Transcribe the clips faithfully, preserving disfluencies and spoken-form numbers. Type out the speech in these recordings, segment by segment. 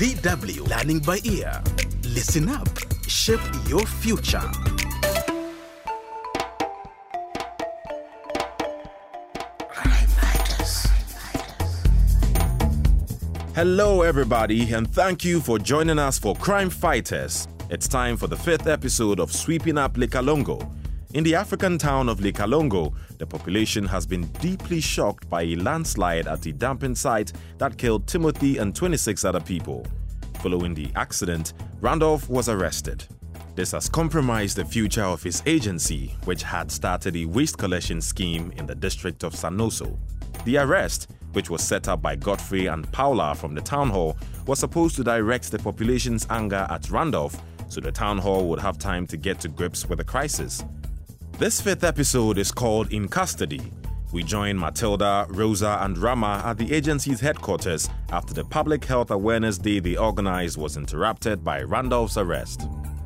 V W Learning by Ear. Listen up. Shape your future. Hello everybody, and thank you for joining us for Crime Fighters. It's time for the fifth episode of Sweeping Up Likalongo. In the African town of Likalongo, the population has been deeply shocked by a landslide at the dumping site that killed Timothy and twenty-six other people. Following the accident, Randolph was arrested. This has compromised the future of his agency, which had started a waste collection scheme in the district of Sanoso. The arrest, which was set up by Godfrey and Paula from the town hall, was supposed to direct the population's anger at Randolph so the town hall would have time to get to grips with the crisis. This fifth episode is called In Custody. We join Matilda, Rosa, and Rama at the agency's headquarters after the Public Health Awareness Day they organized was interrupted by Randolph's arrest.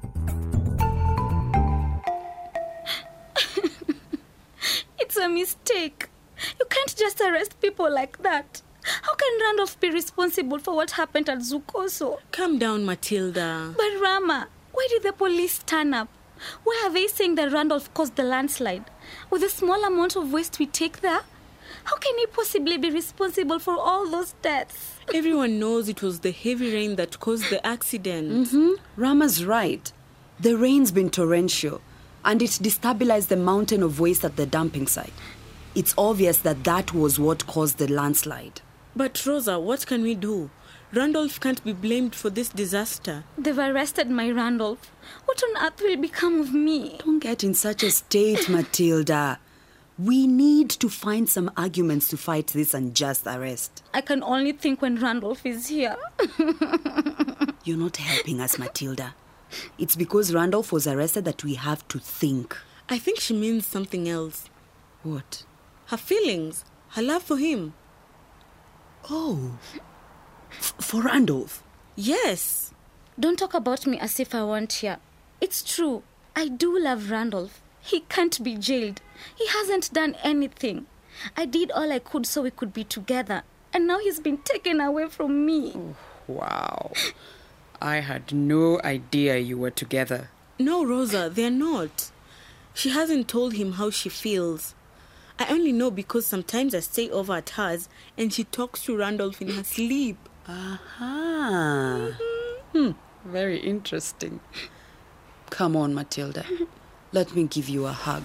It's a mistake. You can't just arrest people like that. How can Randolph be responsible for what happened at Zukoso? Calm down, Matilda. But Rama, why did the police turn up? Why are they saying that Randolph caused the landslide? With the small amount of waste we take there? How can he possibly be responsible for all those deaths? Everyone knows it was the heavy rain that caused the accident. Mm-hmm. Rama's right. The rain's been torrential, and it destabilized the mountain of waste at the dumping site. It's obvious that that was what caused the landslide. But Rosa, what can we do? Randolph can't be blamed for this disaster. They've arrested my Randolph. What on earth will become of me? Don't get in such a state, Matilda. We need to find some arguments to fight this unjust arrest. I can only think when Randolph is here. You're not helping us, Matilda. It's because Randolph was arrested that we have to think. I think she means something else. What? Her feelings. Her love for him. Oh. F- for Randolph? Yes. Don't talk about me as if I weren't here. It's true. I do love Randolph. He can't be jailed. He hasn't done anything. I did all I could so we could be together. And now he's been taken away from me. Oh, wow. I had no idea you were together. No, Rosa, they're not. She hasn't told him how she feels. I only know because sometimes I stay over at hers and she talks to Randolph in her sleep. Aha. Mm-hmm. Hmm. Very interesting. Come on, Matilda. Let me give you a hug.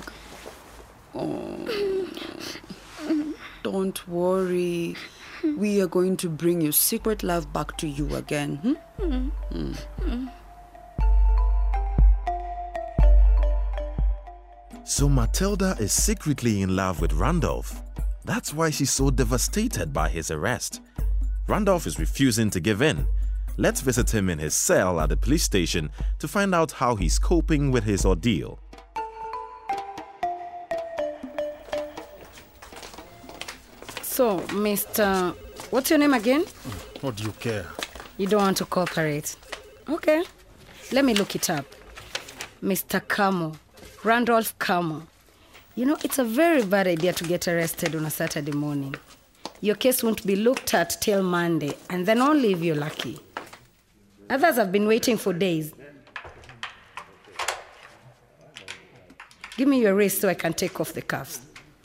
Oh. Don't worry. We are going to bring your secret love back to you again. Hmm? Mm. Mm. So Matilda is secretly in love with Randolph. That's why she's so devastated by his arrest. Randolph is refusing to give in. Let's visit him in his cell at the police station to find out how he's coping with his ordeal. So, Mister What's your name again? What do you care? You don't want to cooperate. Okay. Let me look it up. Mister Camo. Randolph Camo. You know, it's a very bad idea to get arrested on a Saturday morning. Your case won't be looked at till Monday, and then only if you're lucky. Others have been waiting for days. Give me your wrist so I can take off the cuffs.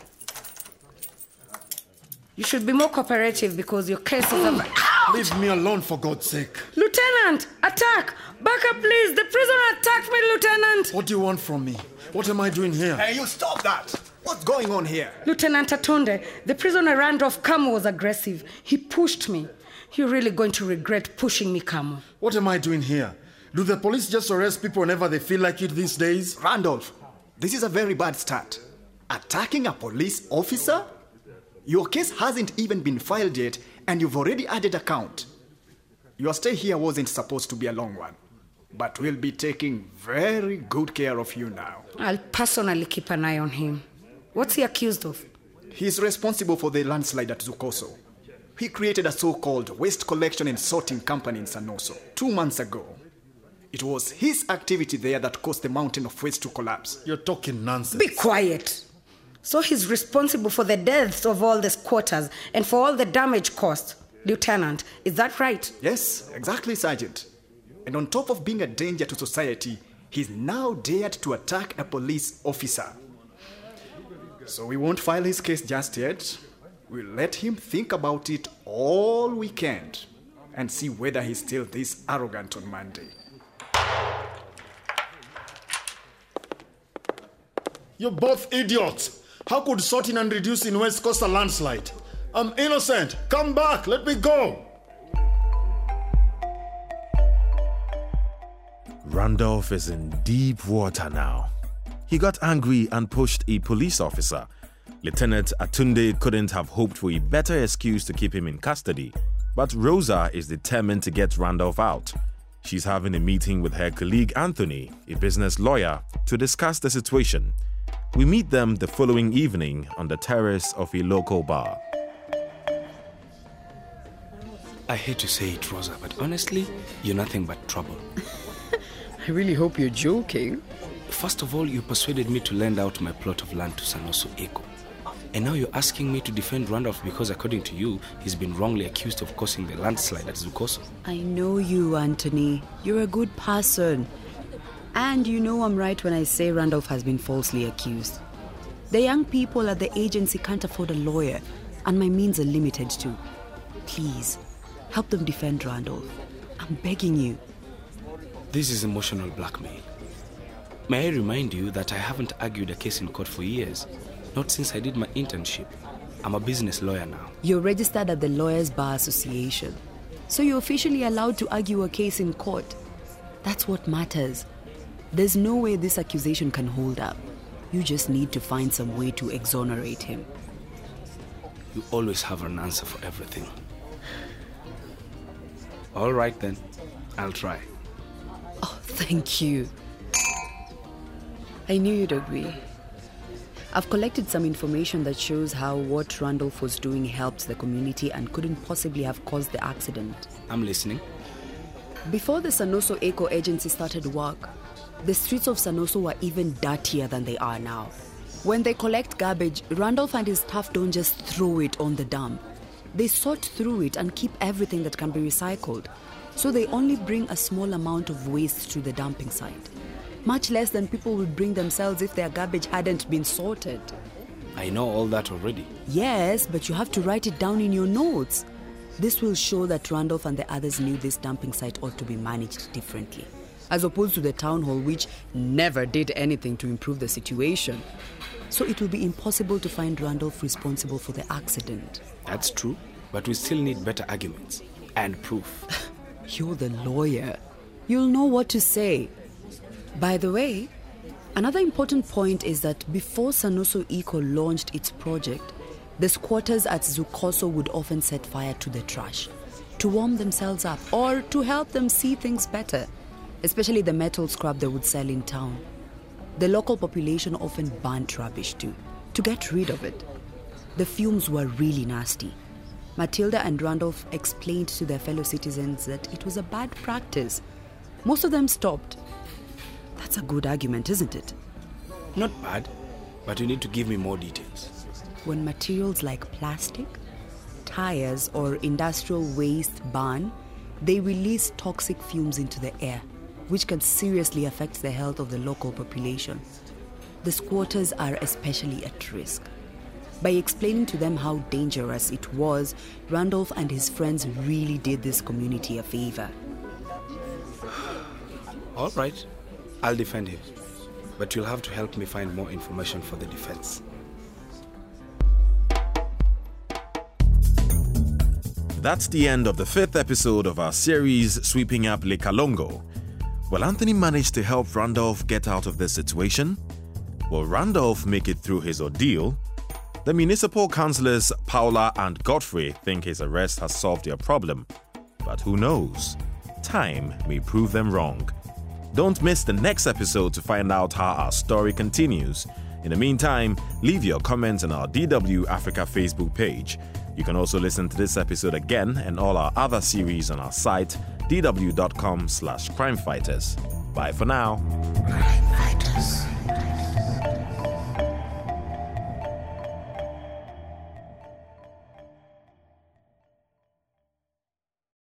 You should be more cooperative because your case is over. Leave me alone, for God's sake. Lieutenant, attack! Back up, please. The prisoner attacked me, Lieutenant. What do you want from me? What am I doing here? Hey, you stop that! What's going on here? Lieutenant Atonde, the prisoner Randolph Camo was aggressive. He pushed me. You're really going to regret pushing me, Camo. What am I doing here? Do the police just arrest people whenever they feel like it these days? Randolph, this is a very bad start. Attacking a police officer? Your case hasn't even been filed yet, and you've already added a count. Your stay here wasn't supposed to be a long one, but we'll be taking very good care of you now. I'll personally keep an eye on him. What's he accused of? He's responsible for the landslide at Zukoso. He created a so-called waste collection and sorting company in Sanoso two months ago. It was his activity there that caused the mountain of waste to collapse. You're talking nonsense. Be quiet. So he's responsible for the deaths of all the squatters and for all the damage caused. Lieutenant, is that right? Yes, exactly, Sergeant. And on top of being a danger to society, he's now dared to attack a police officer. So we won't file his case just yet. We'll let him think about it all weekend and see whether he's still this arrogant on Monday. You're both idiots. How could sorting and reducing waste cause a landslide? I'm innocent. Come back. Let me go. Randolph is in deep water now. He got angry and pushed a police officer. Lieutenant Atunde couldn't have hoped for a better excuse to keep him in custody, but Rosa is determined to get Randolph out. She's having a meeting with her colleague Anthony, a business lawyer, to discuss the situation. We meet them the following evening on the terrace of a local bar. I hate to say it, Rosa, but honestly, you're nothing but trouble. I really hope you're joking. First of all, you persuaded me to lend out my plot of land to Sanoso Eco. And now you're asking me to defend Randolph because, according to you, he's been wrongly accused of causing the landslide at Zukoso. I know you, Anthony. You're a good person. And you know I'm right when I say Randolph has been falsely accused. The young people at the agency can't afford a lawyer, and my means are limited too. Please, help them defend Randolph. I'm begging you. This is emotional blackmail. May I remind you that I haven't argued a case in court for years, not since I did my internship. I'm a business lawyer now. You're registered at the Lawyers Bar Association, so you're officially allowed to argue a case in court. That's what matters. There's no way this accusation can hold up. You just need to find some way to exonerate him. You always have an answer for everything. All right then, I'll try. Oh, thank you. I knew you'd agree. I've collected some information that shows how what Randolph was doing helped the community and couldn't possibly have caused the accident. I'm listening. Before the Sanoso Eco agency started work, the streets of Sanoso were even dirtier than they are now. When they collect garbage, Randolph and his staff don't just throw it on the dump. They sort through it and keep everything that can be recycled. So they only bring a small amount of waste to the dumping site. Much less than people would bring themselves if their garbage hadn't been sorted. I know all that already. Yes, but you have to write it down in your notes. This will show that Randolph and the others knew this dumping site ought to be managed differently, as opposed to the town hall, which never did anything to improve the situation. So it will be impossible to find Randolph responsible for the accident. That's true, but we still need better arguments and proof. You're the lawyer. You'll know what to say. By the way, another important point is that before Sanoso Eco launched its project, the squatters at Zukoso would often set fire to the trash to warm themselves up or to help them see things better, especially the metal scrap they would sell in town. The local population often burnt rubbish too, to get rid of it. The fumes were really nasty. Matilda and Randolph explained to their fellow citizens that it was a bad practice. Most of them stopped. That's a good argument, isn't it? Not bad, but you need to give me more details. When materials like plastic, tires, or industrial waste burn, they release toxic fumes into the air, which can seriously affect the health of the local population. The squatters are especially at risk. By explaining to them how dangerous it was, Randolph and his friends really did this community a favor. All right, I'll defend him, but you'll have to help me find more information for the defense. That's the end of the fifth episode of our series, Sweeping Up Likalongo. Will Anthony manage to help Randolph get out of this situation? Will Randolph make it through his ordeal? The municipal councillors Paula and Godfrey think his arrest has solved their problem. But who knows? Time may prove them wrong. Don't miss the next episode to find out how our story continues. In the meantime, leave your comments on our D W Africa Facebook page. You can also listen to this episode again and all our other series on our site, d w dot com slash crime fighters. Bye for now. Crime Fighters.